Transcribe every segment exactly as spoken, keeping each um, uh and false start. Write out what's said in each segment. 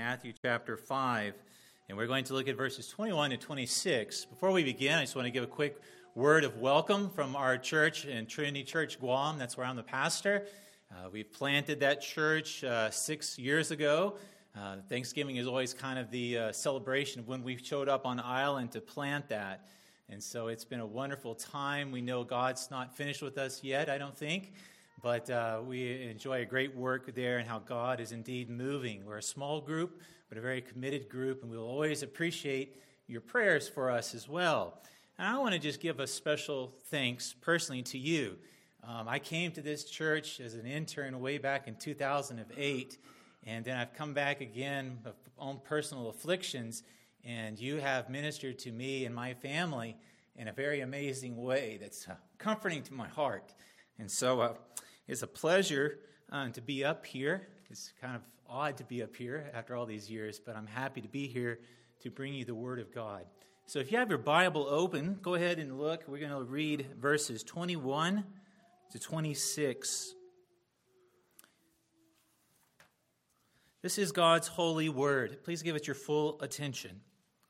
Matthew chapter five, and we're going to look at verses twenty-one to twenty-six. Before we begin, I just want to give a quick word of welcome from our church in Trinity Church, Guam. That's where I'm the pastor. Uh, we planted that church uh, six years ago. Uh, Thanksgiving is always kind of the uh, celebration of when we showed up on the island to plant that. And so it's been a wonderful time. We know God's not finished with us yet, I don't think. But uh, we enjoy a great work there and how God is indeed moving. We're a small group, but a very committed group, and we'll always appreciate your prayers for us as well. And I want to just give a special thanks personally to you. Um, I came to this church as an intern way back in two thousand eight, and then I've come back again of own personal afflictions, and you have ministered to me and my family in a very amazing way that's uh, comforting to my heart. And so uh, it's a pleasure uh, to be up here. It's kind of odd to be up here after all these years, but I'm happy to be here to bring you the Word of God. So if you have your Bible open, go ahead and look. We're going to read verses twenty-one to twenty-six. This is God's holy word. Please give it your full attention.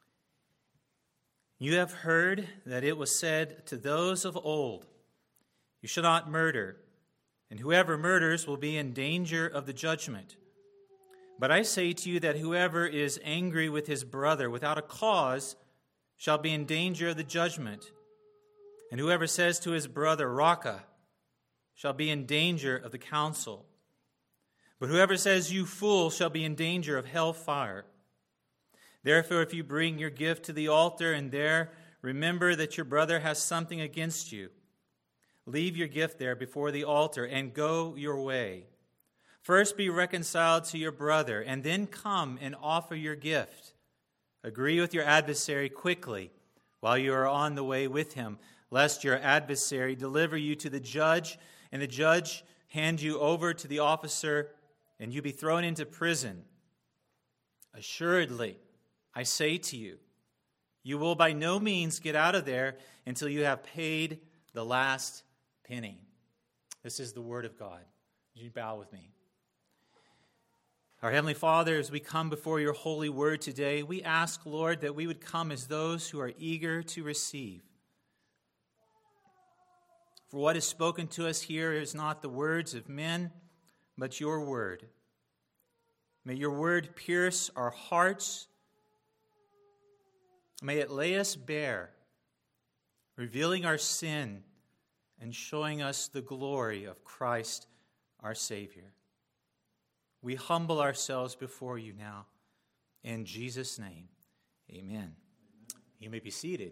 You have heard that it was said to those of old, "You shall not murder, and whoever murders will be in danger of the judgment. But I say to you that whoever is angry with his brother without a cause shall be in danger of the judgment. And whoever says to his brother, Raka, shall be in danger of the council. But whoever says, you fool, shall be in danger of hell fire. Therefore, if you bring your gift to the altar and there remember that your brother has something against you, leave your gift there before the altar and go your way. First be reconciled to your brother, and then come and offer your gift. Agree with your adversary quickly while you are on the way with him, lest your adversary deliver you to the judge, and the judge hand you over to the officer, and you be thrown into prison. Assuredly, I say to you, you will by no means get out of there until you have paid the last penny." This is the word of God. Would you bow with me? Our Heavenly Father, as we come before your holy word today, we ask, Lord, that we would come as those who are eager to receive. For what is spoken to us here is not the words of men, but your word. May your word pierce our hearts. May it lay us bare, revealing our sin and showing us the glory of Christ our Savior. We humble ourselves before you now. In Jesus' name, amen. You may be seated.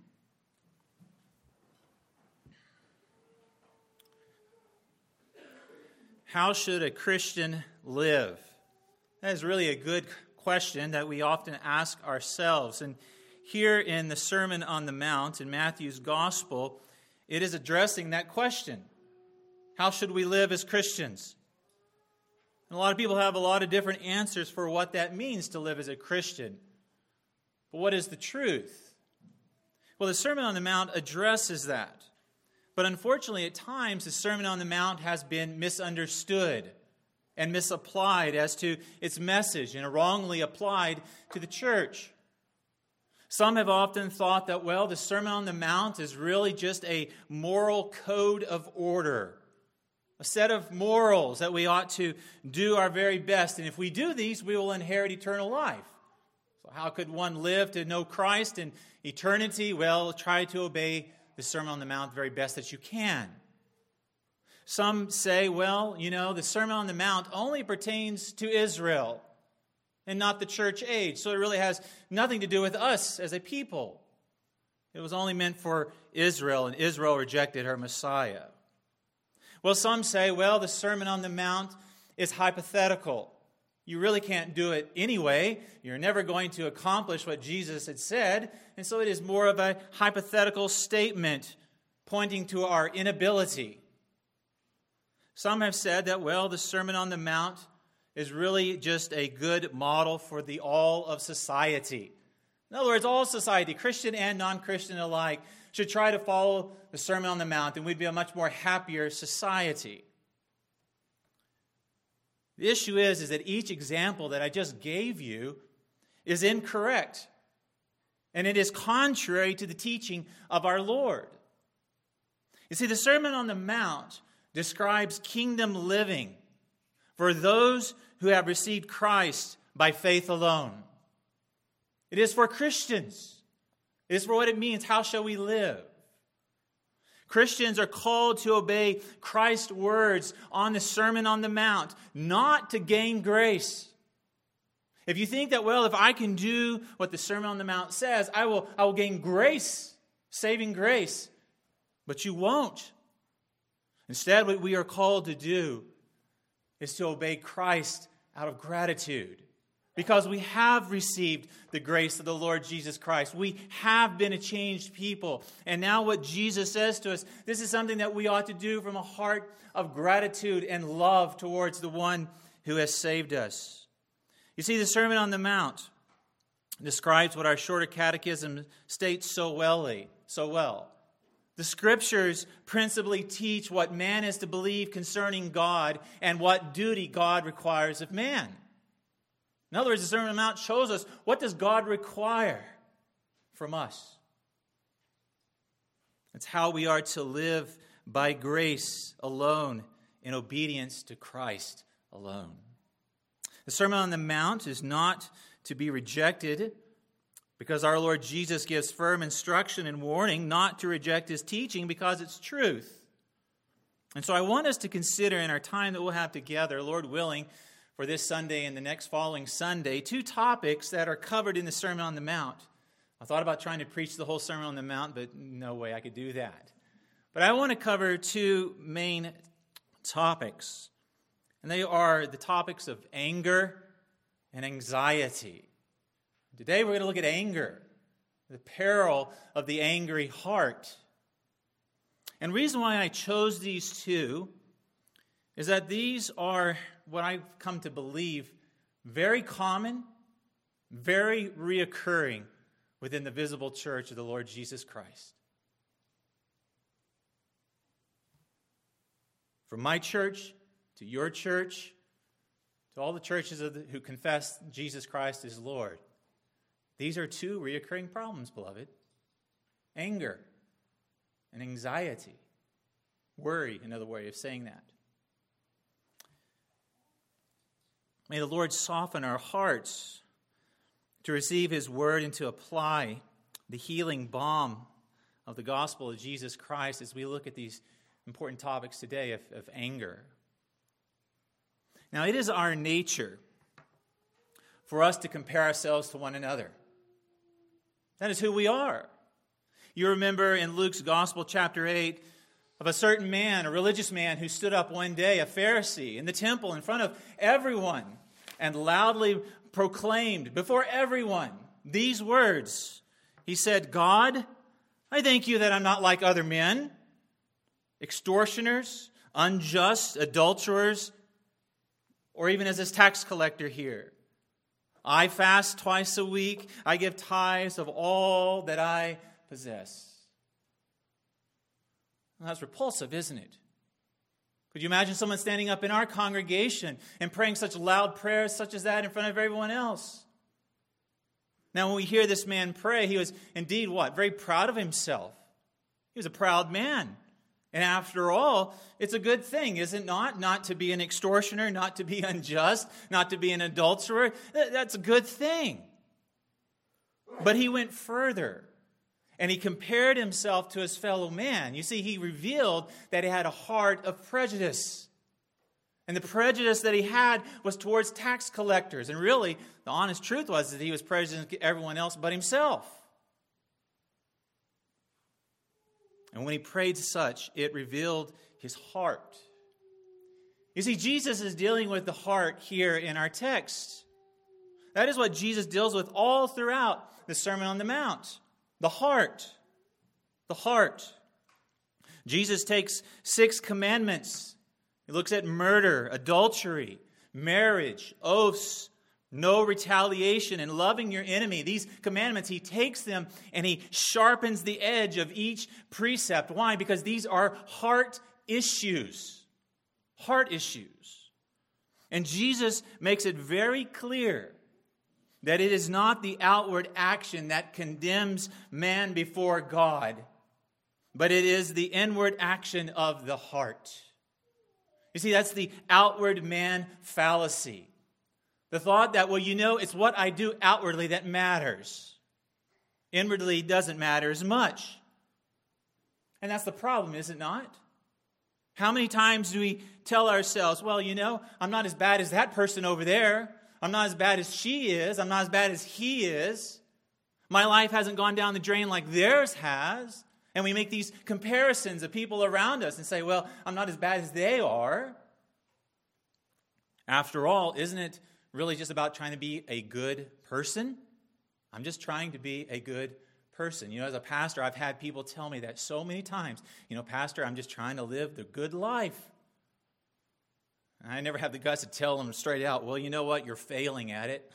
How should a Christian live? That is really a good question that we often ask ourselves. And here in the Sermon on the Mount in Matthew's Gospel, it is addressing that question. How should we live as Christians? And a lot of people have a lot of different answers for what that means to live as a Christian. But what is the truth? Well, the Sermon on the Mount addresses that. But unfortunately, at times, the Sermon on the Mount has been misunderstood and misapplied as to its message and wrongly applied to the church. Some have often thought that, well, the Sermon on the Mount is really just a moral code of order, a set of morals that we ought to do our very best. And if we do these, we will inherit eternal life. So how could one live to know Christ in eternity? Well, try to obey the Sermon on the Mount the very best that you can. Some say, well, you know, the Sermon on the Mount only pertains to Israel and not the church age. So it really has nothing to do with us as a people. It was only meant for Israel, and Israel rejected her Messiah. Well, some say, well, the Sermon on the Mount is hypothetical. You really can't do it anyway. You're never going to accomplish what Jesus had said. And so it is more of a hypothetical statement pointing to our inability. Some have said that, well, the Sermon on the Mount is really just a good model for the all of society. In other words, all society, Christian and non-Christian alike, should try to follow the Sermon on the Mount, and we'd be a much more happier society. The issue is, is that each example that I just gave you is incorrect. And it is contrary to the teaching of our Lord. You see, the Sermon on the Mount describes kingdom living for those who have received Christ by faith alone. It is for Christians. It is for what it means. How shall we live? Christians are called to obey Christ's words on the Sermon on the Mount, not to gain grace. If you think that, well, if I can do what the Sermon on the Mount says, I will, I will gain grace, saving grace. But you won't. Instead, what we are called to do is to obey Christ out of gratitude. Because we have received the grace of the Lord Jesus Christ. We have been a changed people. And now what Jesus says to us, this is something that we ought to do from a heart of gratitude and love towards the one who has saved us. You see, the Sermon on the Mount describes what our shorter catechism states so well. So well. The Scriptures principally teach what man is to believe concerning God and what duty God requires of man. In other words, the Sermon on the Mount shows us, what does God require from us? It's how we are to live by grace alone in obedience to Christ alone. The Sermon on the Mount is not to be rejected because our Lord Jesus gives firm instruction and warning not to reject his teaching because it's truth. And so I want us to consider in our time that we'll have together, Lord willing, for this Sunday and the next following Sunday, two topics that are covered in the Sermon on the Mount. I thought about trying to preach the whole Sermon on the Mount, but no way I could do that. But I want to cover two main topics, and they are the topics of anger and anxiety. Today we're going to look at anger, the peril of the angry heart. And the reason why I chose these two is that these are what I've come to believe very common, very reoccurring within the visible church of the Lord Jesus Christ. From my church to your church, to all the churches of the, who confess Jesus Christ as Lord, these are two reoccurring problems, beloved. Anger and anxiety. Worry, another way of saying that. May the Lord soften our hearts to receive his word and to apply the healing balm of the gospel of Jesus Christ as we look at these important topics today of, of anger. Now, it is our nature for us to compare ourselves to one another. That is who we are. You remember in Luke's Gospel, chapter eight, of a certain man, a religious man, who stood up one day, a Pharisee, in the temple in front of everyone and loudly proclaimed before everyone these words. He said, God, I thank you that I'm not like other men, extortioners, unjust, adulterers, or even as this tax collector here. I fast twice a week. I give tithes of all that I possess. Well, that's repulsive, isn't it? Could you imagine someone standing up in our congregation and praying such loud prayers such as that in front of everyone else? Now, when we hear this man pray, he was indeed what? Very proud of himself. He was a proud man. And after all, it's a good thing, is it not? Not to be an extortioner, not to be unjust, not to be an adulterer. That's a good thing. But he went further. And he compared himself to his fellow man. You see, he revealed that he had a heart of prejudice. And the prejudice that he had was towards tax collectors. And really, the honest truth was that he was prejudiced against everyone else but himself. And when he prayed such, it revealed his heart. You see, Jesus is dealing with the heart here in our text. That is what Jesus deals with all throughout the Sermon on the Mount. The heart. The heart. Jesus takes six commandments. He looks at murder, adultery, marriage, oaths, no retaliation, and loving your enemy. These commandments, he takes them and he sharpens the edge of each precept. Why? Because these are heart issues. Heart issues. And Jesus makes it very clear that it is not the outward action that condemns man before God, but it is the inward action of the heart. You see, that's the outward man fallacy. The thought that, well, you know, it's what I do outwardly that matters. Inwardly doesn't matter as much. And that's the problem, is it not? How many times do we tell ourselves, well, you know, I'm not as bad as that person over there. I'm not as bad as she is. I'm not as bad as he is. My life hasn't gone down the drain like theirs has. And we make these comparisons of people around us and say, well, I'm not as bad as they are. After all, isn't it really just about trying to be a good person? I'm just trying to be a good person. You know, as a pastor, I've had people tell me that so many times. You know, Pastor, I'm just trying to live the good life. And I never have the guts to tell them straight out, well, you know what? You're failing at it.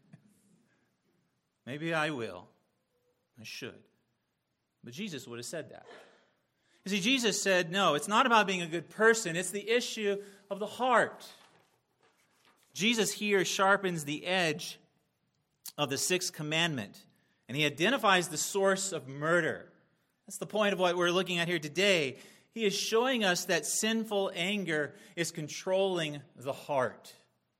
Maybe I will. I should. But Jesus would have said that. You see, Jesus said, no, it's not about being a good person. It's the issue of the heart. Jesus here sharpens the edge of the sixth commandment, and he identifies the source of murder. That's the point of what we're looking at here today. He is showing us that sinful anger is controlling the heart.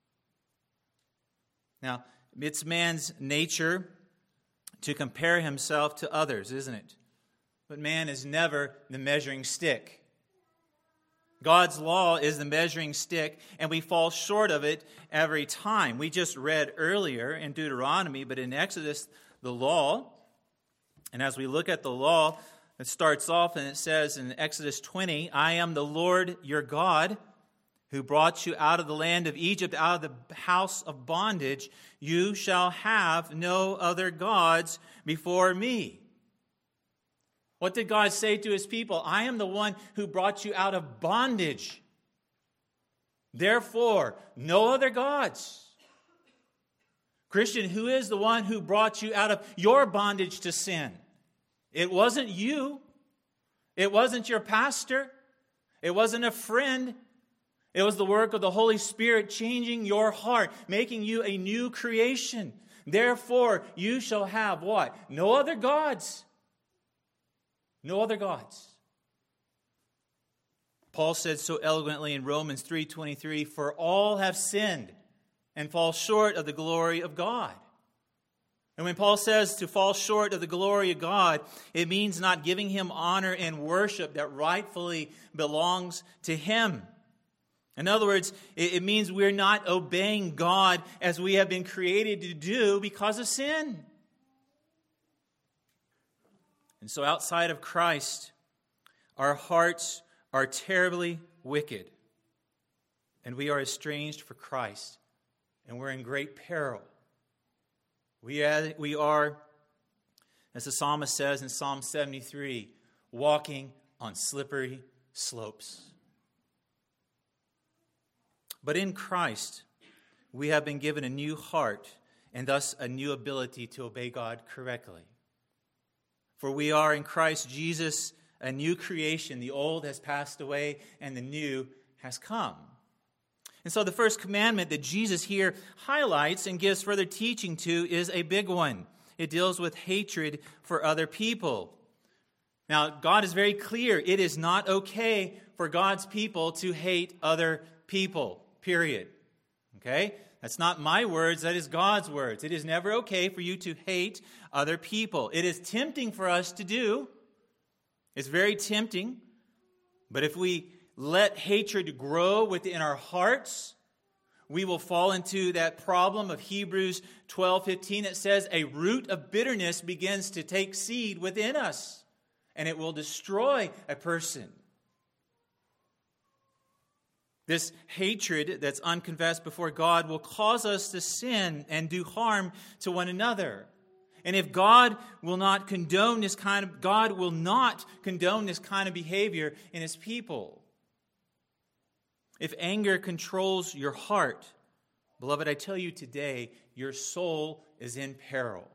Now, it's man's nature to compare himself to others, isn't it? But man is never the measuring stick. God's law is the measuring stick, and we fall short of it every time. We just read earlier in Deuteronomy, but in Exodus, the law, and as we look at the law, it starts off and it says in Exodus twenty, I am the Lord your God who brought you out of the land of Egypt, out of the house of bondage. You shall have no other gods before me. What did God say to his people? I am the one who brought you out of bondage. Therefore, no other gods. Christian, who is the one who brought you out of your bondage to sin? It wasn't you. It wasn't your pastor. It wasn't a friend. It was the work of the Holy Spirit changing your heart, making you a new creation. Therefore, you shall have what? No other gods. No other gods. Paul said so eloquently in Romans three twenty-three, for all have sinned and fall short of the glory of God. And when Paul says to fall short of the glory of God, it means not giving him honor and worship that rightfully belongs to him. In other words, it means we're not obeying God as we have been created to do because of sin. And so outside of Christ, our hearts are terribly wicked. And we are estranged for Christ. And we're in great peril. We are, we are, as the psalmist says in Psalm seventy-three, walking on slippery slopes. But in Christ, we have been given a new heart and thus a new ability to obey God correctly. For we are in Christ Jesus a new creation. The old has passed away and the new has come. And so the first commandment that Jesus here highlights and gives further teaching to is a big one. It deals with hatred for other people. Now, God is very clear. It is not okay for God's people to hate other people, period. Okay? That's not my words. That is God's words. It is never okay for you to hate other people. It is tempting for us to do. It's very tempting. But if we let hatred grow within our hearts, we will fall into that problem of Hebrews twelve fifteen. It says a root of bitterness begins to take seed within us, and it will destroy a person. This hatred that's unconfessed before God will cause us to sin and do harm to one another. And if God will not condone this kind of God will not condone this kind of behavior in his people. If anger controls your heart, beloved, I tell you today, your soul is in peril.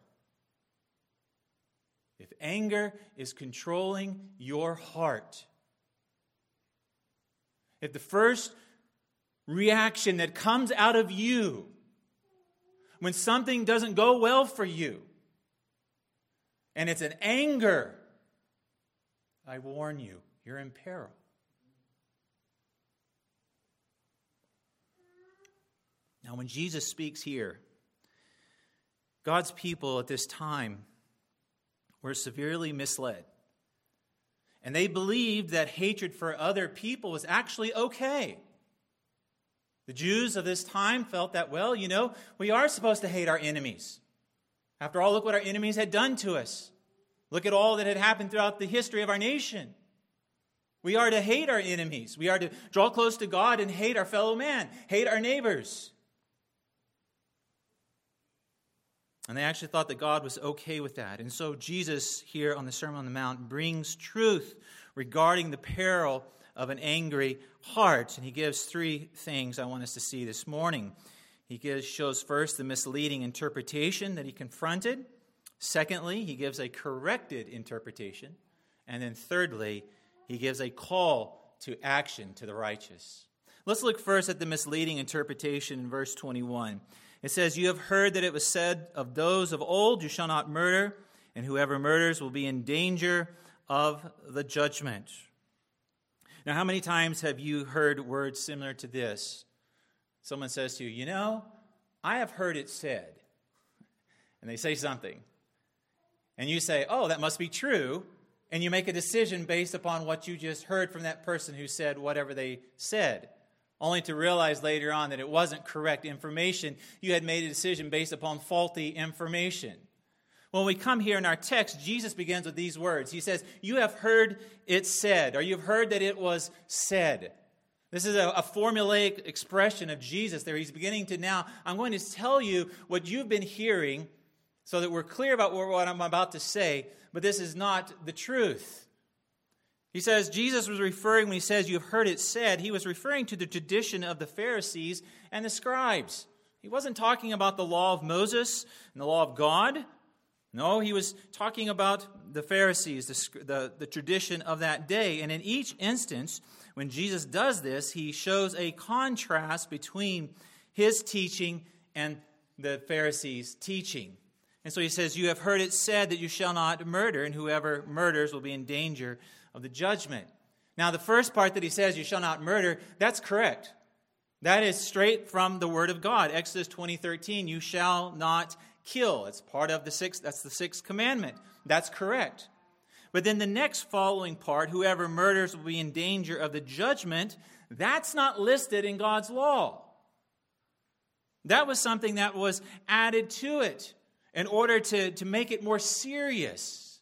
If anger is controlling your heart, if the first reaction that comes out of you when something doesn't go well for you, and it's an anger, I warn you, you're in peril. Now, when Jesus speaks here, God's people at this time were severely misled. And they believed that hatred for other people was actually okay. The Jews of this time felt that, well, you know, we are supposed to hate our enemies. After all, look what our enemies had done to us. Look at all that had happened throughout the history of our nation. We are to hate our enemies. We are to draw close to God and hate our fellow man, hate our neighbors. And they actually thought that God was okay with that. And so Jesus here on the Sermon on the Mount brings truth regarding the peril of an angry heart. And he gives three things I want us to see this morning. He gives, shows first the misleading interpretation that he confronted. Secondly, he gives a corrected interpretation. And then thirdly, he gives a call to action to the righteous. Let's look first at the misleading interpretation in verse twenty-one. It says, "You have heard that it was said of those of old, you shall not murder, and whoever murders will be in danger of the judgment." Now, how many times have you heard words similar to this? Someone says to you, you know, I have heard it said. And they say something. And you say, oh, that must be true. And you make a decision based upon what you just heard from that person who said whatever they said, only to realize later on that it wasn't correct information. You had made a decision based upon faulty information. When we come here in our text, Jesus begins with these words. He says, you have heard it said, or you've heard that it was said. This is a, a formulaic expression of Jesus there. He's beginning to now, I'm going to tell you what you've been hearing so that we're clear about what I'm about to say, but this is not the truth. He says, Jesus was referring, when he says you've heard it said, he was referring to the tradition of the Pharisees and the scribes. He wasn't talking about the law of Moses and the law of God. No, he was talking about the Pharisees, the, the, the tradition of that day. And in each instance, when Jesus does this, he shows a contrast between his teaching and the Pharisees' teaching. And so he says, you have heard it said that you shall not murder, and whoever murders will be in danger of the judgment. Now, the first part that he says, you shall not murder, that's correct. That is straight from the Word of God. Exodus twenty thirteen, you shall not kill. It's part of the sixth, that's the sixth commandment. That's correct. But then the next following part, whoever murders will be in danger of the judgment, that's not listed in God's law. That was something that was added to it in order to, to make it more serious.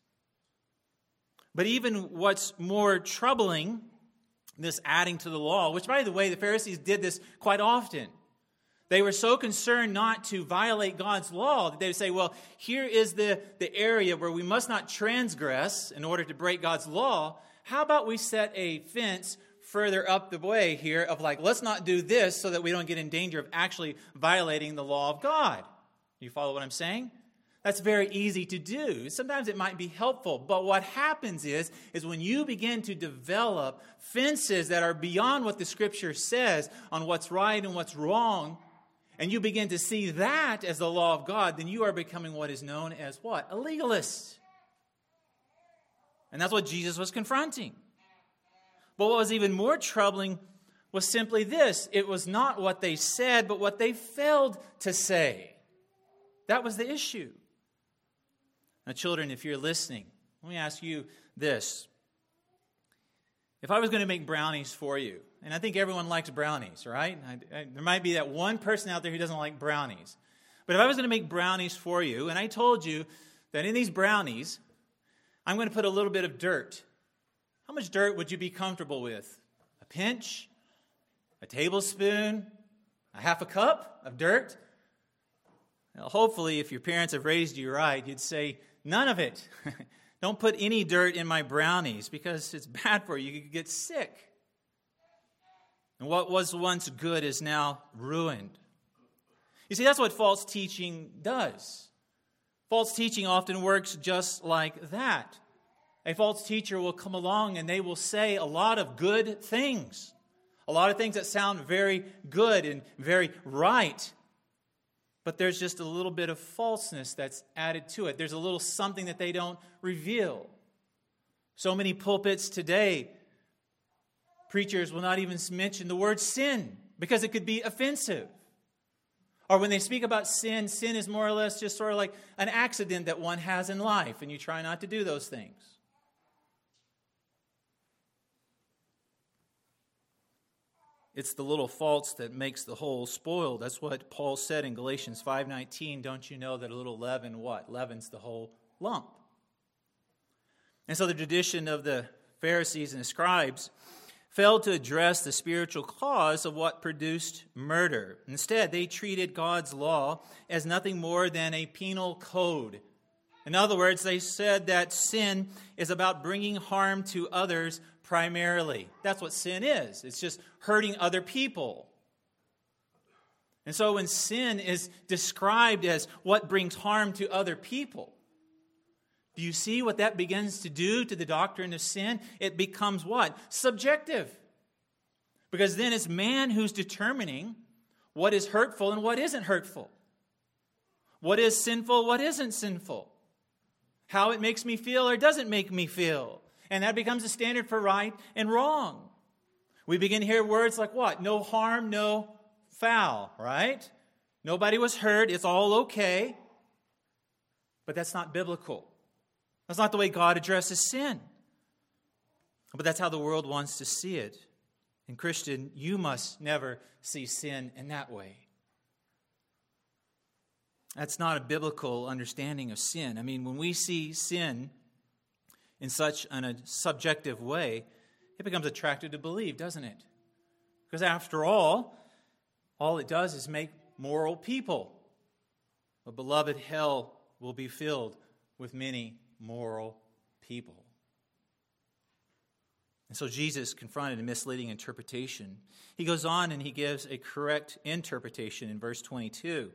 But even what's more troubling, this adding to the law, which, by the way, the Pharisees did this quite often. They were so concerned not to violate God's law that they would say, well, here is the, the area where we must not transgress in order to break God's law. How about we set a fence further up the way here of like, let's not do this so that we don't get in danger of actually violating the law of God. You follow what I'm saying? That's very easy to do. Sometimes it might be helpful, but what happens is, is when you begin to develop fences that are beyond what the Scripture says on what's right and what's wrong, and you begin to see that as the law of God, then you are becoming what is known as what? A legalist. And that's what Jesus was confronting. But what was even more troubling was simply this. It was not what they said, but what they failed to say. That was the issue. Now, children, if you're listening, let me ask you this. If I was going to make brownies for you, and I think everyone likes brownies, right? I, I, there might be that one person out there who doesn't like brownies. But if I was going to make brownies for you, and I told you that in these brownies, I'm going to put a little bit of dirt. How much dirt would you be comfortable with? A pinch? A tablespoon? A half a cup of dirt? Now, hopefully, if your parents have raised you right, you'd say, none of it. Don't put any dirt in my brownies because it's bad for you. You could get sick. And what was once good is now ruined. You see, that's what false teaching does. False teaching often works just like that. A false teacher will come along and they will say a lot of good things, a A lot of things that sound very good and very right. But there's just a little bit of falseness that's added to it. There's a little something that they don't reveal. So many pulpits today, preachers will not even mention the word sin because it could be offensive. Or when they speak about sin, sin is more or less just sort of like an accident that one has in life, and you try not to do those things. It's the little faults that makes the whole spoiled. That's what Paul said in Galatians five nineteen. Don't you know that a little leaven, what? Leavens the whole lump. And so the tradition of the Pharisees and the scribes failed to address the spiritual cause of what produced murder. Instead, they treated God's law as nothing more than a penal code. In other words, they said that sin is about bringing harm to others primarily. That's what sin is. It's just hurting other people. And so when sin is described as what brings harm to other people, do you see what that begins to do to the doctrine of sin? It becomes what? Subjective. Because then it's man who's determining what is hurtful and what isn't hurtful. What is sinful, what isn't sinful. How it makes me feel or doesn't make me feel. And that becomes a standard for right and wrong. We begin to hear words like what? No harm, no foul, right? Nobody was hurt, it's all okay. But that's not biblical. That's not the way God addresses sin. But that's how the world wants to see it. And Christian, you must never see sin in that way. That's not a biblical understanding of sin. I mean, when we see sin in such an, a subjective way, it becomes attractive to believe, doesn't it? Because after all, all it does is make moral people. But beloved, hell will be filled with many moral people. And so Jesus confronted a misleading interpretation. He goes on and he gives a correct interpretation in verse twenty-two.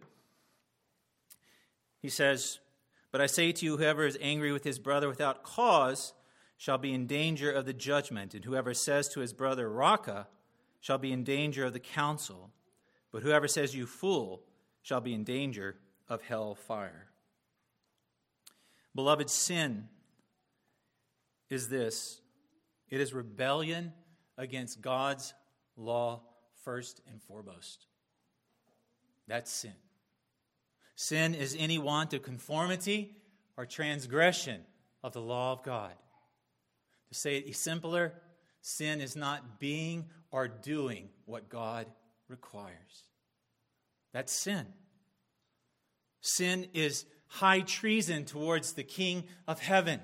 He says, "But I say to you, whoever is angry with his brother without cause shall be in danger of the judgment, and whoever says to his brother, Raca, shall be in danger of the council. But whoever says, you fool, shall be in danger of hell fire." Beloved, sin is this. It is rebellion against God's law first and foremost. That's sin. Sin is any want of conformity or transgression of the law of God. To say it simpler, sin is not being or doing what God requires. That's sin. Sin is high treason towards the King of heaven.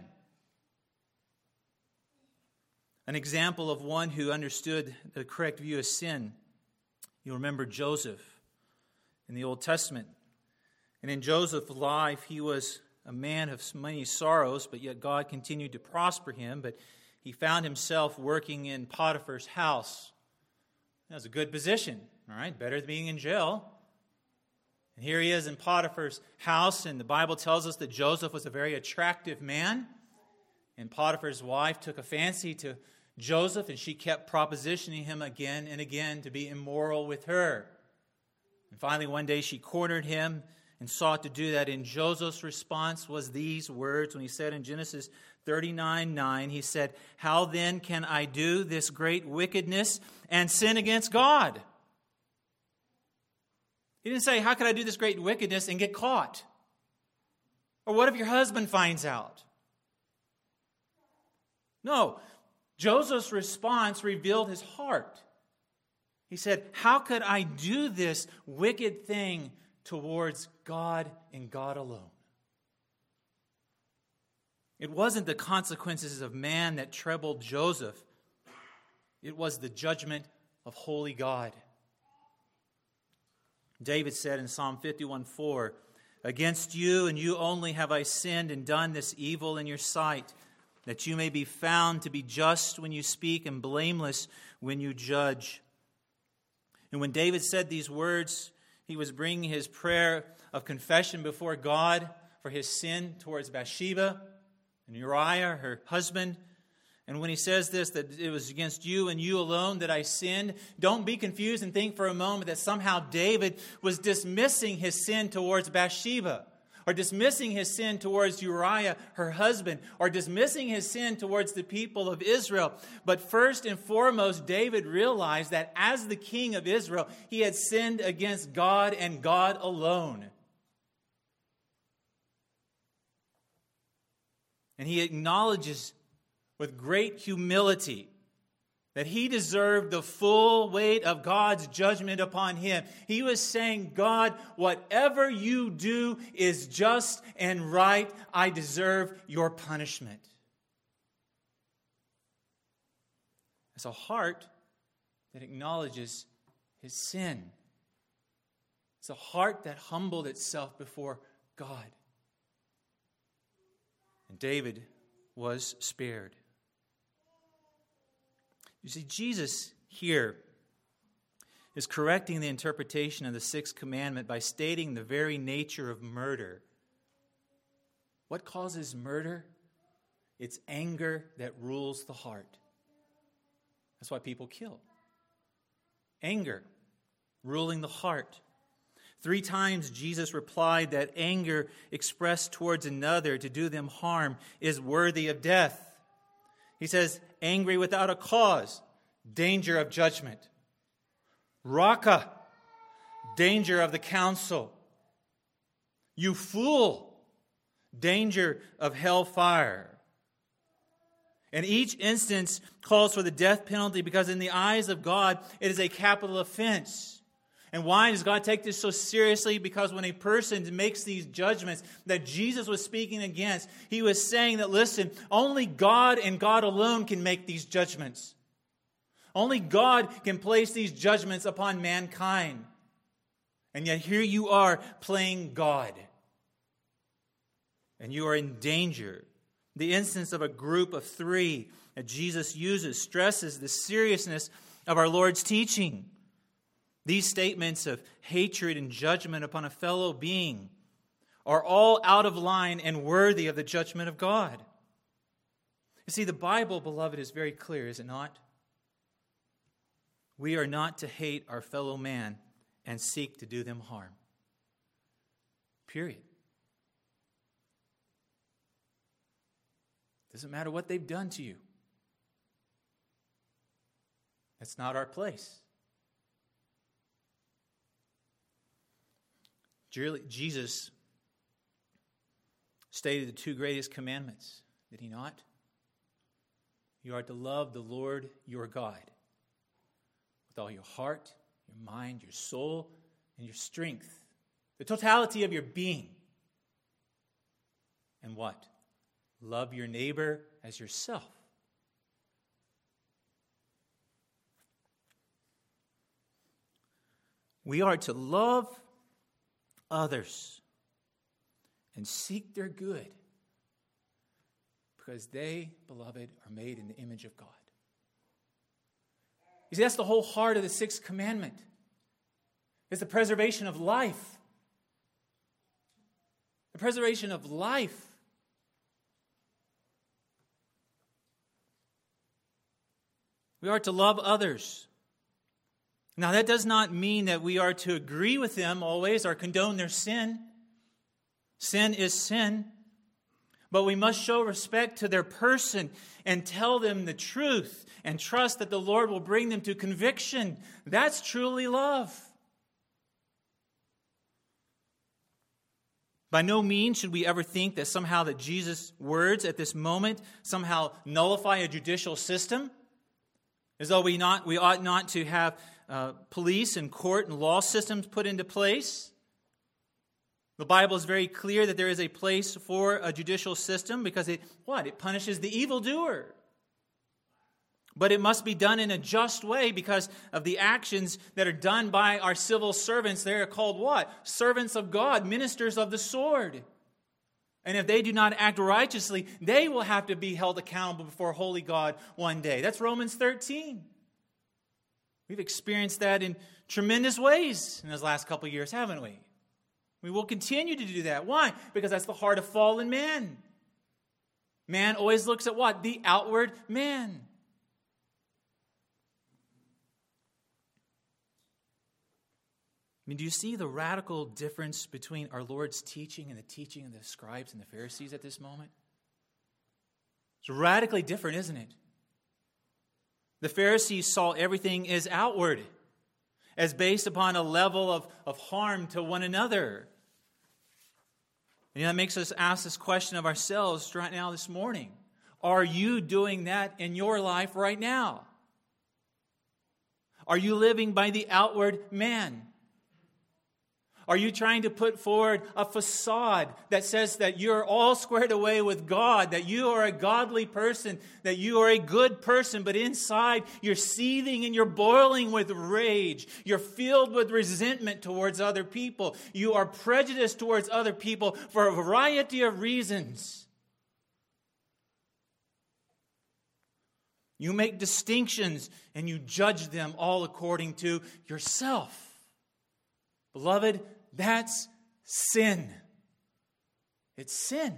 An example of one who understood the correct view of sin, you'll remember Joseph in the Old Testament. And in Joseph's life, he was a man of many sorrows, but yet God continued to prosper him. But he found himself working in Potiphar's house. That was a good position, all right, better than being in jail. And here he is in Potiphar's house, and the Bible tells us that Joseph was a very attractive man. And Potiphar's wife took a fancy to Joseph, and she kept propositioning him again and again to be immoral with her. And finally, one day she cornered him and sought to do that. And Joseph's response was these words when he said in Genesis thirty-nine nine, he said, "How then can I do this great wickedness and sin against God?" He didn't say, how could I do this great wickedness and get caught? Or what if your husband finds out? No, Joseph's response revealed his heart. He said, how could I do this wicked thing towards God and God alone? It wasn't the consequences of man that troubled Joseph. It was the judgment of holy God. David said in Psalm fifty-one four, "Against you and you only have I sinned and done this evil in your sight, that you may be found to be just when you speak and blameless when you judge." And when David said these words, he was bringing his prayer of confession before God for his sin towards Bathsheba and Uriah, her husband. And when he says this, that it was against you and you alone that I sinned, don't be confused and think for a moment that somehow David was dismissing his sin towards Bathsheba, or dismissing his sin towards Uriah, her husband, or dismissing his sin towards the people of Israel. But first and foremost, David realized that as the king of Israel, he had sinned against God and God alone. And he acknowledges with great humility that he deserved the full weight of God's judgment upon him. He was saying, God, whatever you do is just and right. I deserve your punishment. It's a heart that acknowledges his sin. It's a heart that humbled itself before God. And David was spared. You see, Jesus here is correcting the interpretation of the sixth commandment by stating the very nature of murder. What causes murder? It's anger that rules the heart. That's why people kill. Anger ruling the heart. Three times Jesus replied that anger expressed towards another to do them harm is worthy of death. He says, angry without a cause, danger of judgment. Raka, danger of the council. You fool, danger of hellfire. And each instance calls for the death penalty because in the eyes of God, it is a capital offense. And why does God take this so seriously? Because when a person makes these judgments that Jesus was speaking against, he was saying that, listen, only God and God alone can make these judgments. Only God can place these judgments upon mankind. And yet here you are playing God. And you are in danger. The instance of a group of three that Jesus uses stresses the seriousness of our Lord's teaching. These statements of hatred and judgment upon a fellow being are all out of line and worthy of the judgment of God. You see, the Bible, beloved, is very clear, is it not? We are not to hate our fellow man and seek to do them harm. Period. Doesn't matter what they've done to you. That's not our place. Jesus stated the two greatest commandments, did he not? You are to love the Lord your God with all your heart, your mind, your soul, and your strength. The totality of your being. And what? Love your neighbor as yourself. We are to love others and seek their good because they, beloved, are made in the image of God. You see, that's the whole heart of the sixth commandment. It's the preservation of life. The preservation of life. We are to love others. Now, that does not mean that we are to agree with them always or condone their sin. Sin is sin. But we must show respect to their person and tell them the truth and trust that the Lord will bring them to conviction. That's truly love. By no means should we ever think that somehow that Jesus' words at this moment somehow nullify a judicial system. As though we not we ought not to have uh, police and court and law systems put into place. The Bible is very clear that there is a place for a judicial system because it what? It punishes the evildoer. But it must be done in a just way because of the actions that are done by our civil servants. They are called what? Servants of God, ministers of the sword. And if they do not act righteously, they will have to be held accountable before holy God one day. That's Romans thirteen. We've experienced that in tremendous ways in those last couple of years, haven't we? We will continue to do that. Why? Because that's the heart of fallen man. Man always looks at what? The outward man. I mean, do you see the radical difference between our Lord's teaching and the teaching of the scribes and the Pharisees at this moment? It's radically different, isn't it? The Pharisees saw everything as outward, as based upon a level of, of harm to one another. And that makes us ask this question of ourselves right now this morning. Are you doing that in your life right now? Are you living by the outward man? Are you trying to put forward a facade that says that you're all squared away with God, that you are a godly person, that you are a good person, but inside you're seething and you're boiling with rage. You're filled with resentment towards other people. You are prejudiced towards other people for a variety of reasons. You make distinctions and you judge them all according to yourself. Beloved, that's sin. It's sin.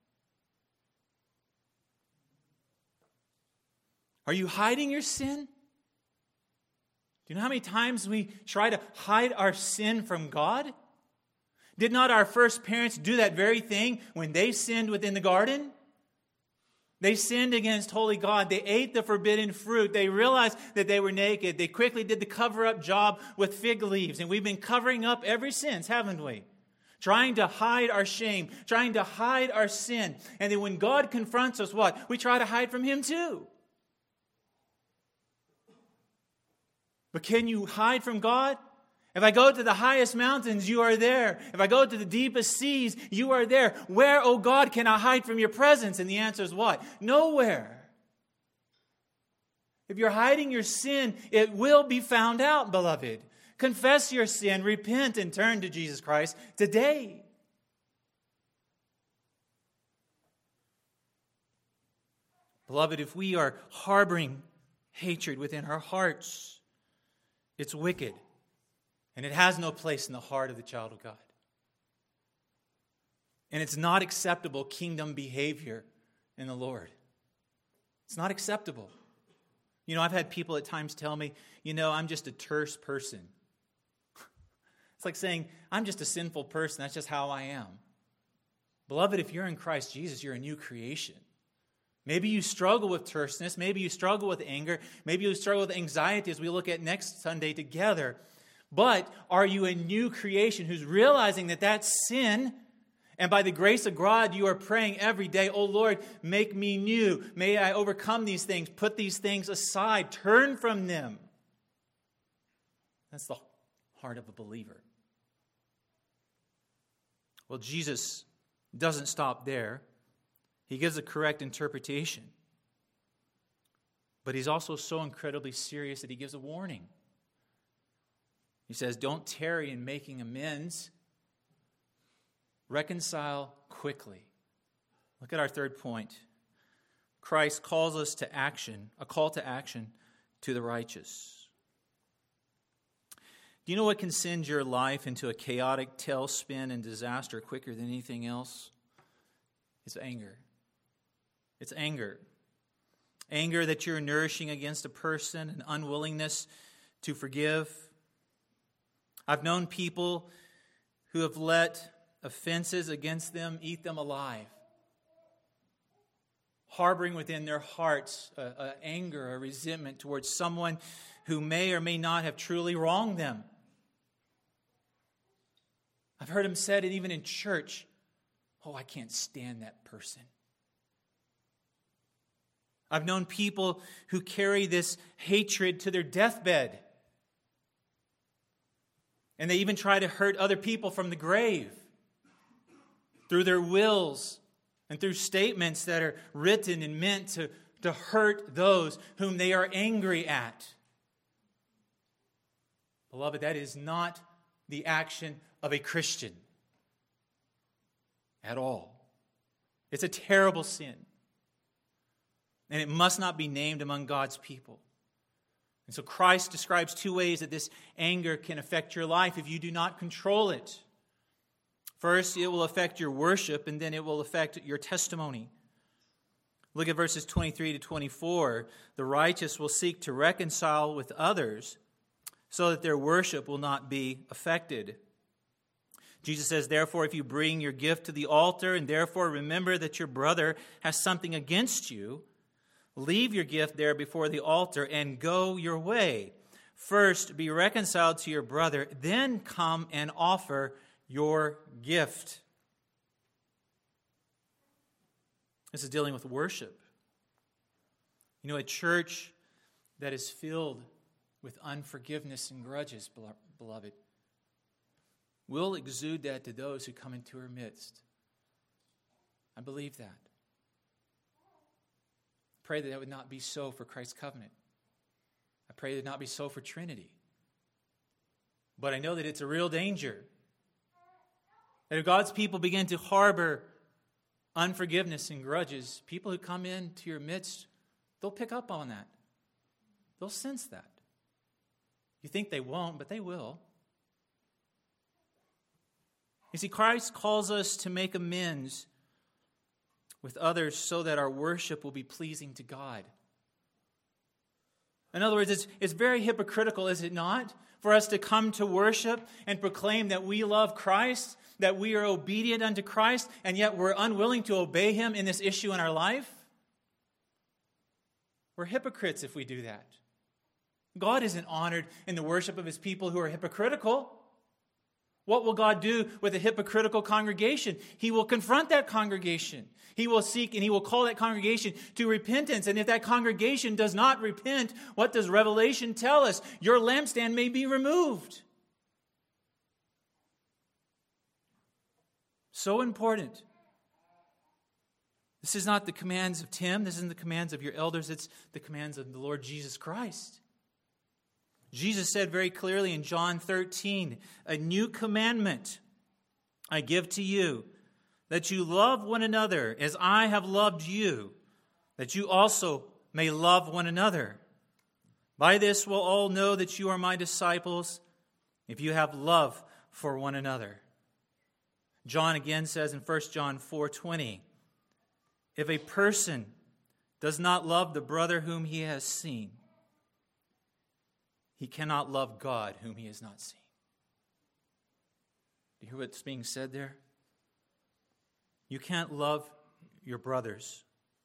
Are you hiding your sin? Do you know how many times we try to hide our sin from God? Did not our first parents do that very thing when they sinned within the garden? They sinned against holy God. They ate the forbidden fruit. They realized that they were naked. They quickly did the cover-up job with fig leaves. And we've been covering up ever since, haven't we? Trying to hide our shame. Trying to hide our sin. And then when God confronts us, what? We try to hide from Him too. But can you hide from God? If I go to the highest mountains, you are there. If I go to the deepest seas, you are there. Where, O God, can I hide from your presence? And the answer is what? Nowhere. If you're hiding your sin, it will be found out, beloved. Confess your sin, repent, and turn to Jesus Christ today. Beloved, if we are harboring hatred within our hearts, it's wicked. And it has no place in the heart of the child of God. And it's not acceptable kingdom behavior in the Lord. It's not acceptable. You know, I've had people at times tell me, you know, I'm just a terse person. It's like saying, I'm just a sinful person. That's just how I am. Beloved, if you're in Christ Jesus, you're a new creation. Maybe you struggle with terseness. Maybe you struggle with anger. Maybe you struggle with anxiety as we look at next Sunday together. But are you a new creation who's realizing that that's sin? And by the grace of God, you are praying every day, oh Lord, make me new. May I overcome these things. Put these things aside. Turn from them. That's the heart of a believer. Well, Jesus doesn't stop there. He gives a correct interpretation. But he's also so incredibly serious that he gives a warning. He says, don't tarry in making amends. Reconcile quickly. Look at our third point. Christ calls us to action, a call to action to the righteous. Do you know what can send your life into a chaotic tailspin and disaster quicker than anything else? It's anger. It's anger. Anger that you're nourishing against a person, an unwillingness to forgive. I've known people who have let offenses against them eat them alive, harboring within their hearts a, a anger, a resentment towards someone who may or may not have truly wronged them. I've heard them said it even in church, oh, I can't stand that person. I've known people who carry this hatred to their deathbed. And they even try to hurt other people from the grave through their wills and through statements that are written and meant to, to hurt those whom they are angry at. Beloved, that is not the action of a Christian at all. It's a terrible sin. And it must not be named among God's people. And so Christ describes two ways that this anger can affect your life if you do not control it. First, it will affect your worship, and then it will affect your testimony. Look at verses twenty-three to twenty-four. The righteous will seek to reconcile with others so that their worship will not be affected. Jesus says, therefore, if you bring your gift to the altar and therefore remember that your brother has something against you, leave your gift there before the altar and go your way. First, be reconciled to your brother, then come and offer your gift. This is dealing with worship. You know, a church that is filled with unforgiveness and grudges, beloved, will exude that to those who come into her midst. I believe that. I pray that that would not be so for Christ's covenant. I pray that it not be so for Trinity. But I know that it's a real danger. That if God's people begin to harbor unforgiveness and grudges, people who come into your midst, they'll pick up on that. They'll sense that. You think they won't, but they will. You see, Christ calls us to make amends with others so that our worship will be pleasing to God. In other words, it's, it's very hypocritical, is it not, for us to come to worship and proclaim that we love Christ, that we are obedient unto Christ, and yet we're unwilling to obey Him in this issue in our life? We're hypocrites if we do that. God isn't honored in the worship of His people who are hypocritical. What will God do with a hypocritical congregation? He will confront that congregation. He will seek and He will call that congregation to repentance. And if that congregation does not repent, what does Revelation tell us? Your lampstand may be removed. So important. This is not the commands of Tim. This isn't the commands of your elders. It's the commands of the Lord Jesus Christ. Jesus said very clearly in John thirteen, a new commandment I give to you, that you love one another as I have loved you, that you also may love one another. By this will all know that you are my disciples, if you have love for one another. John again says in First John four twenty, if a person does not love the brother whom he has seen, he cannot love God whom he has not seen. Do you hear what's being said there? You can't love your brothers.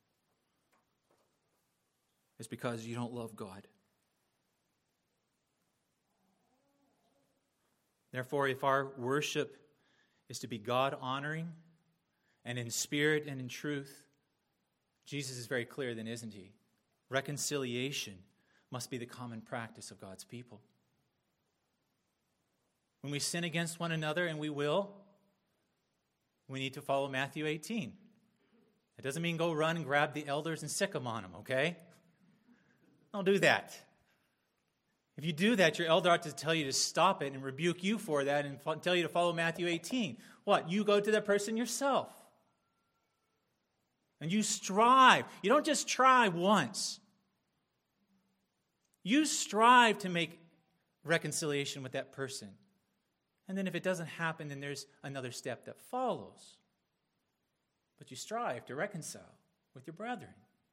It's because you don't love God. Therefore, if our worship is to be God-honoring and in spirit and in truth, Jesus is very clear then, isn't he? Reconciliation must be the common practice of God's people. When we sin against one another, and we will, we need to follow Matthew eighteen. It doesn't mean go run and grab the elders and sick them on them, okay? Don't do that. If you do that, your elder ought to tell you to stop it and rebuke you for that and tell you to follow Matthew eighteen. What? You go to that person yourself. And you strive. You don't just try once. You strive to make reconciliation with that person. And then if it doesn't happen, then there's another step that follows. But you strive to reconcile with your brethren.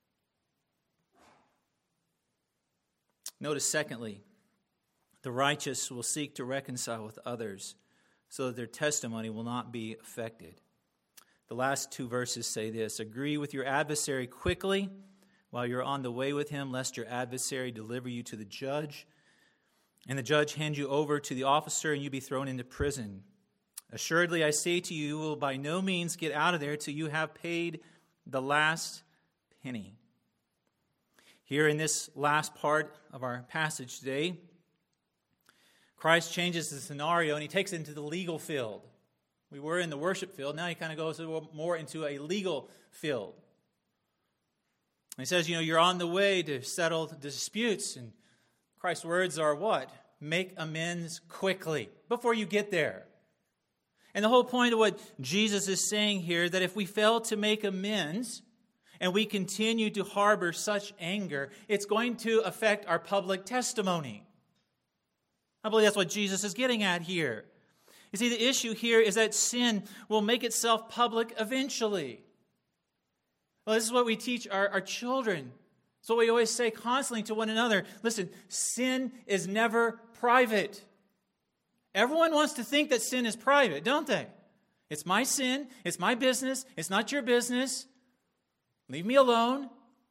Notice, secondly, the righteous will seek to reconcile with others so that their testimony will not be affected. The last two verses say this, agree with your adversary quickly while you're on the way with him, lest your adversary deliver you to the judge, and the judge hand you over to the officer, and you be thrown into prison. Assuredly, I say to you, you will by no means get out of there till you have paid the last penny. Here in this last part of our passage today, Christ changes the scenario, and he takes it into the legal field. We were in the worship field. Now he kind of goes more into a legal field. He says, you know, you're on the way to settle the disputes. And Christ's words are what? Make amends quickly before you get there. And the whole point of what Jesus is saying here, that if we fail to make amends and we continue to harbor such anger, it's going to affect our public testimony. I believe that's what Jesus is getting at here. You see, the issue here is that sin will make itself public eventually. Well, this is what we teach our, our children. It's what we always say constantly to one another. Listen, sin is never private. Everyone wants to think that sin is private, don't they? It's my sin. It's my business. It's not your business. Leave me alone.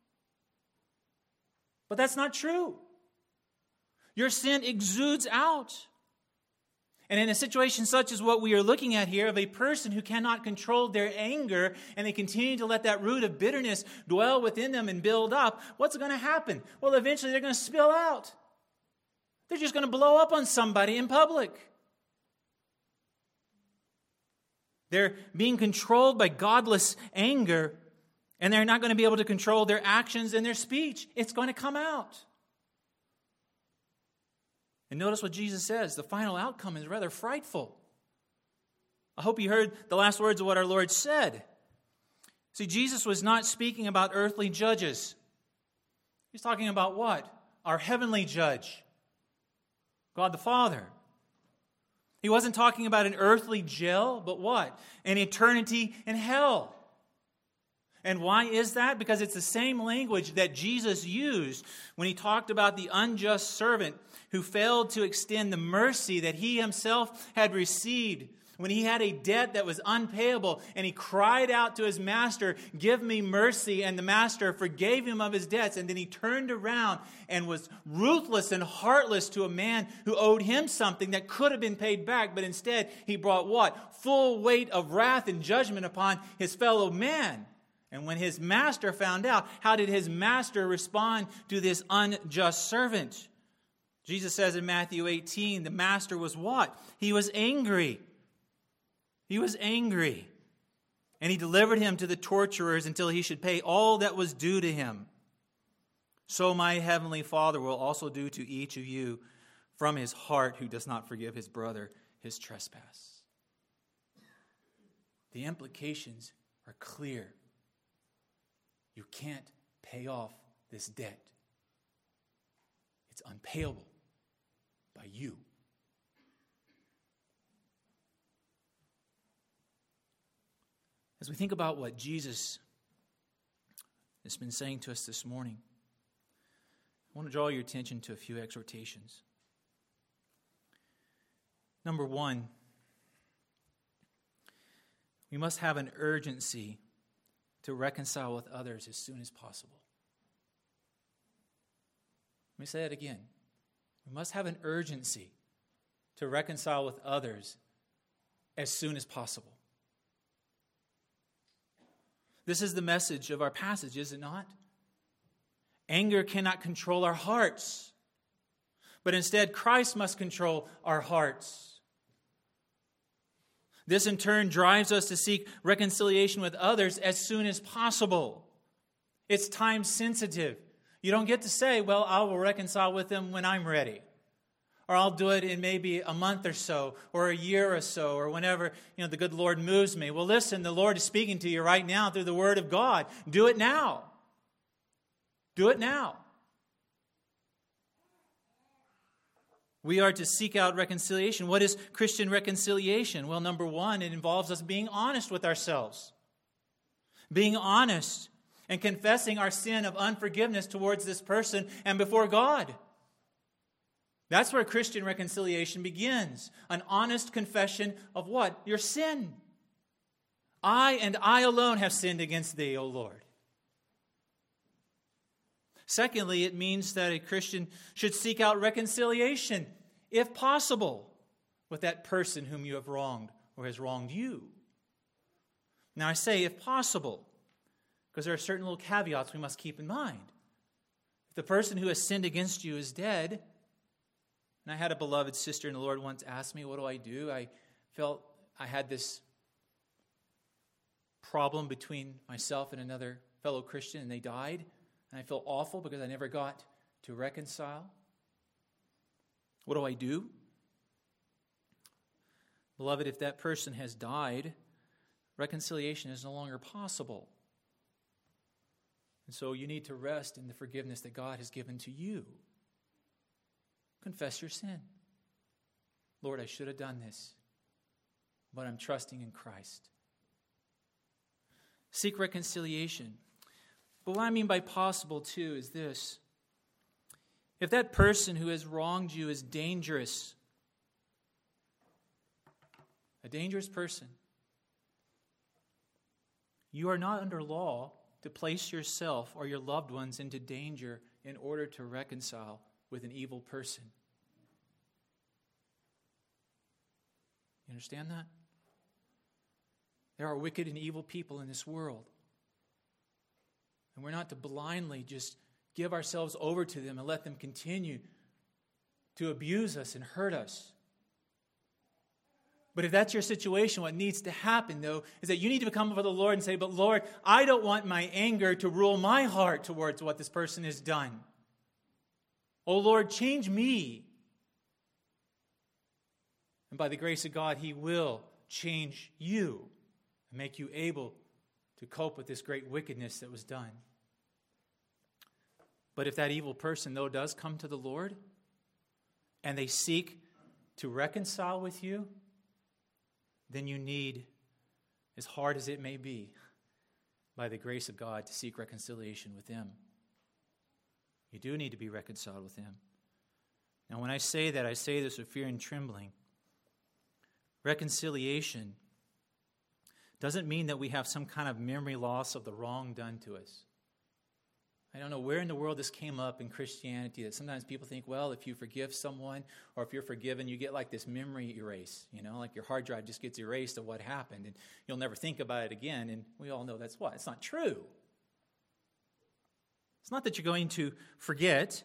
But that's not true. Your sin exudes out. And in a situation such as what we are looking at here, of a person who cannot control their anger and they continue to let that root of bitterness dwell within them and build up, what's going to happen? Well, eventually they're going to spill out. They're just going to blow up on somebody in public. They're being controlled by godless anger, and they're not going to be able to control their actions and their speech. It's going to come out. And notice what Jesus says. The final outcome is rather frightful. I hope you heard the last words of what our Lord said. See, Jesus was not speaking about earthly judges. He's talking about what? Our heavenly judge, God the Father. He wasn't talking about an earthly jail, but what? An eternity in hell. And why is that? Because it's the same language that Jesus used when he talked about the unjust servant who failed to extend the mercy that he himself had received when he had a debt that was unpayable, and he cried out to his master, "Give me mercy," and the master forgave him of his debts, and then he turned around and was ruthless and heartless to a man who owed him something that could have been paid back, but instead he brought what? Full weight of wrath and judgment upon his fellow man. And when his master found out, how did his master respond to this unjust servant? Jesus says in Matthew eighteen, the master was what? He was angry. He was angry. And he delivered him to the torturers until he should pay all that was due to him. So my heavenly Father will also do to each of you from his heart who does not forgive his brother his trespass. The implications are clear. You can't pay off this debt. It's unpayable by you. As we think about what Jesus has been saying to us this morning, I want to draw your attention to a few exhortations. Number one, we must have an urgency to reconcile with others as soon as possible. Let me say that again. We must have an urgency to reconcile with others as soon as possible. This is the message of our passage, is it not? Anger cannot control our hearts, but instead Christ must control our hearts. This in turn drives us to seek reconciliation with others as soon as possible. It's time sensitive. You don't get to say, well, I will reconcile with them when I'm ready. Or I'll do it in maybe a month or so, or a year or so, or whenever, you know, the good Lord moves me. Well, listen, the Lord is speaking to you right now through the Word of God. Do it now. Do it now. We are to seek out reconciliation. What is Christian reconciliation? Well, number one, it involves us being honest with ourselves. Being honest and confessing our sin of unforgiveness towards this person and before God. That's where Christian reconciliation begins. An honest confession of what? Your sin. I and I alone have sinned against thee, O Lord. Secondly, it means that a Christian should seek out reconciliation, if possible, with that person whom you have wronged or has wronged you. Now I say if possible, because there are certain little caveats we must keep in mind. If the person who has sinned against you is dead, and I had a beloved sister in the Lord once ask me, what do I do? I felt I had this problem between myself and another fellow Christian, and they died. And I felt awful because I never got to reconcile. What do I do? Beloved, if that person has died, reconciliation is no longer possible. And so you need to rest in the forgiveness that God has given to you. Confess your sin. Lord, I should have done this, but I'm trusting in Christ. Seek reconciliation. But what I mean by possible, too, is this. If that person who has wronged you is dangerous, a dangerous person, you are not under law to place yourself or your loved ones into danger in order to reconcile with an evil person. You understand that? There are wicked and evil people in this world. And we're not to blindly just give ourselves over to them and let them continue to abuse us and hurt us. But if that's your situation, what needs to happen, though, is that you need to come before the Lord and say, but Lord, I don't want my anger to rule my heart towards what this person has done. Oh Lord, change me. And by the grace of God, He will change you and make you able to cope with this great wickedness that was done. But if that evil person, though, does come to the Lord and they seek to reconcile with you, then you need, as hard as it may be, by the grace of God, to seek reconciliation with them. You do need to be reconciled with them. Now, when I say that, I say this with fear and trembling. Reconciliation doesn't mean that we have some kind of memory loss of the wrong done to us. I don't know where in the world this came up in Christianity, that sometimes people think, well, if you forgive someone or if you're forgiven, you get like this memory erase, you know, like your hard drive just gets erased of what happened and you'll never think about it again. And we all know that's what? It's not true. It's not that you're going to forget,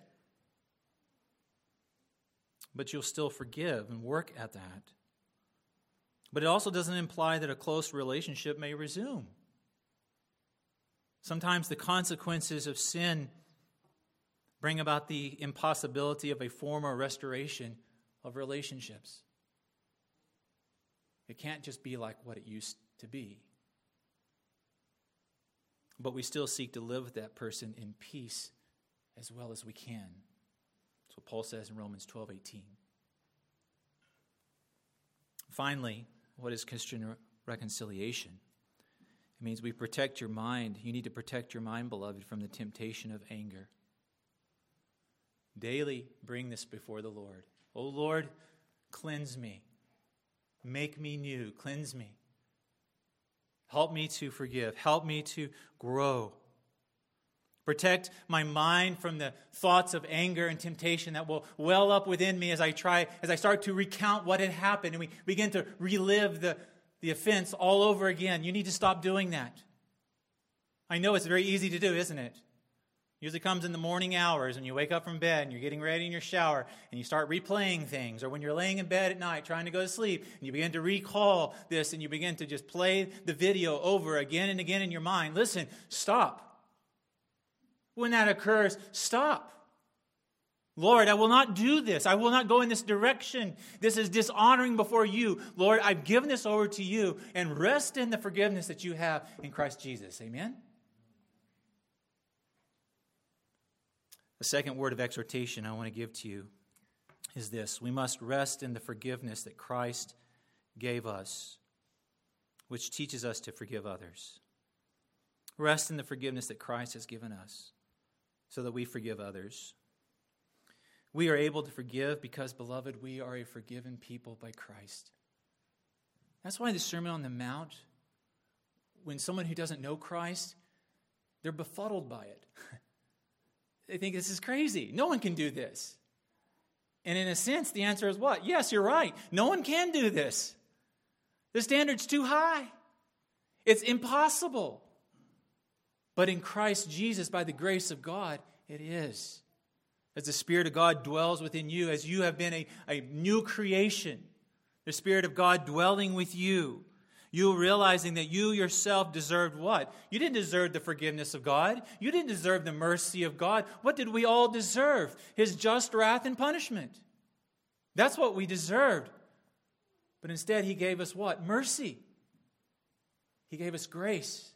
but you'll still forgive and work at that. But it also doesn't imply that a close relationship may resume. Sometimes the consequences of sin bring about the impossibility of a former restoration of relationships. It can't just be like what it used to be. But we still seek to live with that person in peace as well as we can. That's what Paul says in Romans twelve eighteen. Finally, what is Christian reconciliation? It means we protect your mind. You need to protect your mind, beloved, from the temptation of anger. Daily bring this before the Lord. Oh Lord, cleanse me. Make me new. Cleanse me. Help me to forgive. Help me to grow. Protect my mind from the thoughts of anger and temptation that will well up within me as I try, as I start to recount what had happened and we begin to relive the, the offense all over again. You need to stop doing that. I know it's very easy to do, isn't it? Usually comes in the morning hours when you wake up from bed and you're getting ready in your shower and you start replaying things, or when you're laying in bed at night trying to go to sleep and you begin to recall this and you begin to just play the video over again and again in your mind. Listen, stop. When that occurs, stop. Lord, I will not do this. I will not go in this direction. This is dishonoring before you. Lord, I've given this over to you, and rest in the forgiveness that you have in Christ Jesus. Amen? The second word of exhortation I want to give to you is this. We must rest in the forgiveness that Christ gave us, which teaches us to forgive others. Rest in the forgiveness that Christ has given us so that we forgive others. We are able to forgive because, beloved, we are a forgiven people by Christ. That's why the Sermon on the Mount, when someone who doesn't know Christ, they're befuddled by it. They think this is crazy. No one can do this. And in a sense, the answer is what? Yes, you're right. No one can do this. The standard's too high. It's impossible. But in Christ Jesus, by the grace of God, it is. As the Spirit of God dwells within you, as you have been a, a new creation, the Spirit of God dwelling with you, you realizing that you yourself deserved what? You didn't deserve the forgiveness of God. You didn't deserve the mercy of God. What did we all deserve? His just wrath and punishment. That's what we deserved. But instead, He gave us what? Mercy. He gave us grace.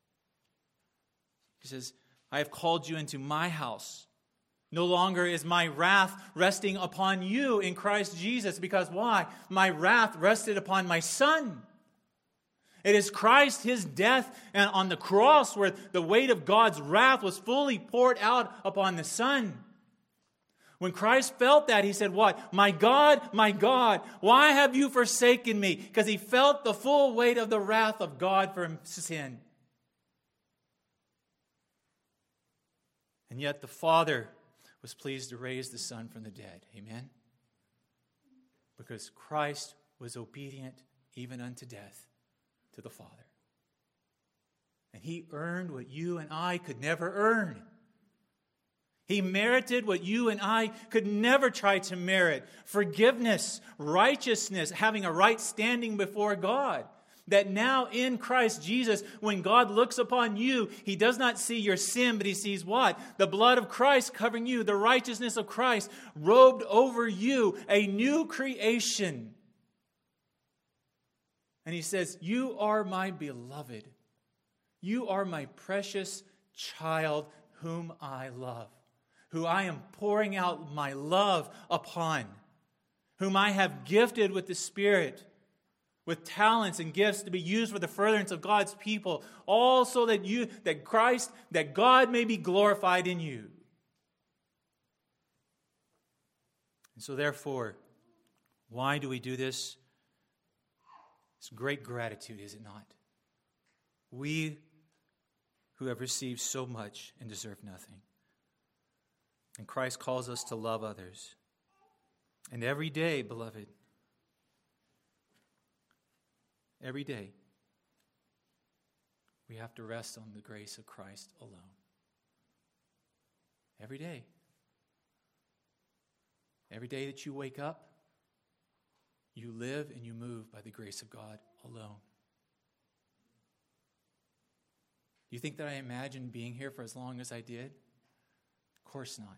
He says, I have called you into my house. No longer is my wrath resting upon you in Christ Jesus. Because why? My wrath rested upon my Son. It is Christ, his death and on the cross, where the weight of God's wrath was fully poured out upon the Son. When Christ felt that, he said, what? My God, my God, why have you forsaken me? Because he felt the full weight of the wrath of God for sin. And yet the Father was pleased to raise the Son from the dead. Amen? Because Christ was obedient even unto death to the Father. And he earned what you and I could never earn. He merited what you and I could never try to merit. Forgiveness, righteousness, having a right standing before God. That now in Christ Jesus, when God looks upon you, he does not see your sin, but he sees what? The blood of Christ covering you, the righteousness of Christ robed over you, a new creation. And he says, you are my beloved. You are my precious child whom I love, who I am pouring out my love upon, whom I have gifted with the Spirit, with talents and gifts to be used for the furtherance of God's people, all so that you, that Christ, that God may be glorified in you. And so therefore, why do we do this? It's great gratitude, is it not? We who have received so much and deserve nothing. And Christ calls us to love others. And every day, beloved, every day, we have to rest on the grace of Christ alone. Every day. Every day that you wake up, you live and you move by the grace of God alone. Do you think that I imagined being here for as long as I did? Of course not.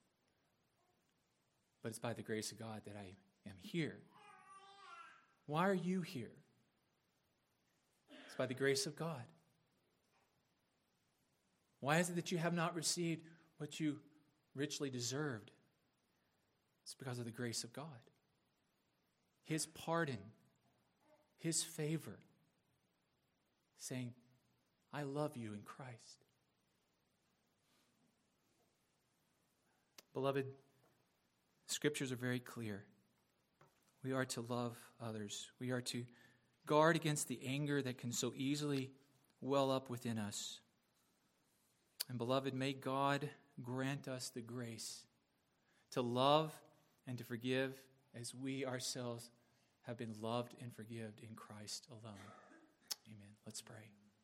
But it's by the grace of God that I am here. Why are you here? It's by the grace of God. Why is it that you have not received what you richly deserved? It's because of the grace of God. His pardon, his favor, saying, I love you in Christ. Beloved, the scriptures are very clear. We are to love others. We are to guard against the anger that can so easily well up within us. And beloved, may God grant us the grace to love and to forgive as we ourselves have been loved and forgiven in Christ alone. Amen. Let's pray.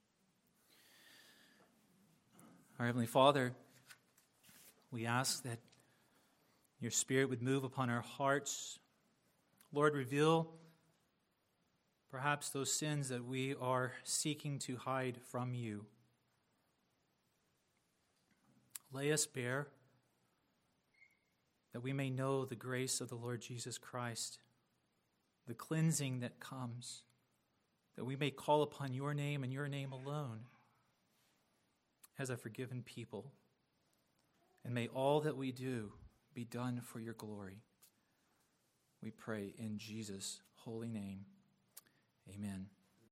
Our Heavenly Father, we ask that your Spirit would move upon our hearts. Lord, reveal perhaps those sins that we are seeking to hide from you. Lay us bare that we may know the grace of the Lord Jesus Christ, the cleansing that comes, that we may call upon your name and your name alone as a forgiven people. And may all that we do be done for your glory. We pray in Jesus' holy name. Amen.